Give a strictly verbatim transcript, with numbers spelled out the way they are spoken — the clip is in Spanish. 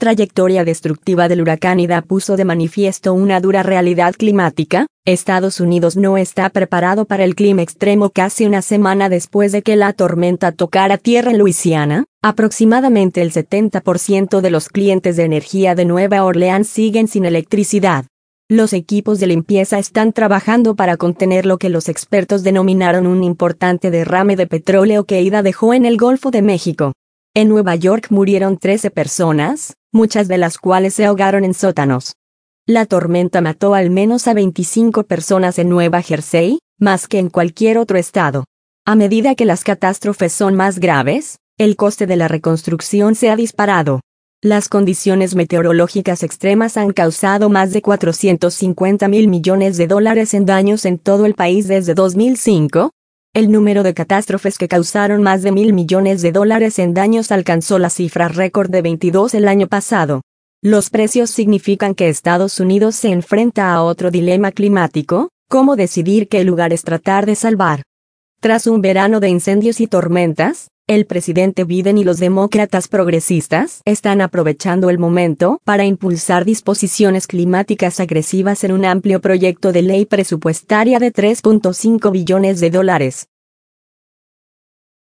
trayectoria destructiva del huracán Ida puso de manifiesto una dura realidad climática. Estados Unidos no está preparado para el clima extremo casi una semana después de que la tormenta tocara tierra en Luisiana. Aproximadamente el setenta por ciento de los clientes de energía de Nueva Orleans siguen sin electricidad. Los equipos de limpieza están trabajando para contener lo que los expertos denominaron un importante derrame de petróleo que Ida dejó en el Golfo de México. En Nueva York murieron trece personas, muchas de las cuales se ahogaron en sótanos. La tormenta mató al menos a veinticinco personas en Nueva Jersey, más que en cualquier otro estado. A medida que las catástrofes son más graves, el coste de la reconstrucción se ha disparado. Las condiciones meteorológicas extremas han causado más de cuatrocientos cincuenta mil millones de dólares en daños en todo el país desde dos mil cinco. El número de catástrofes que causaron más de mil millones de dólares en daños alcanzó la cifra récord de veintidós el año pasado. Los precios significan que Estados Unidos se enfrenta a otro dilema climático: cómo decidir qué lugares tratar de salvar. Tras un verano de incendios y tormentas, el presidente Biden y los demócratas progresistas están aprovechando el momento para impulsar disposiciones climáticas agresivas en un amplio proyecto de ley presupuestaria de tres punto cinco billones de dólares.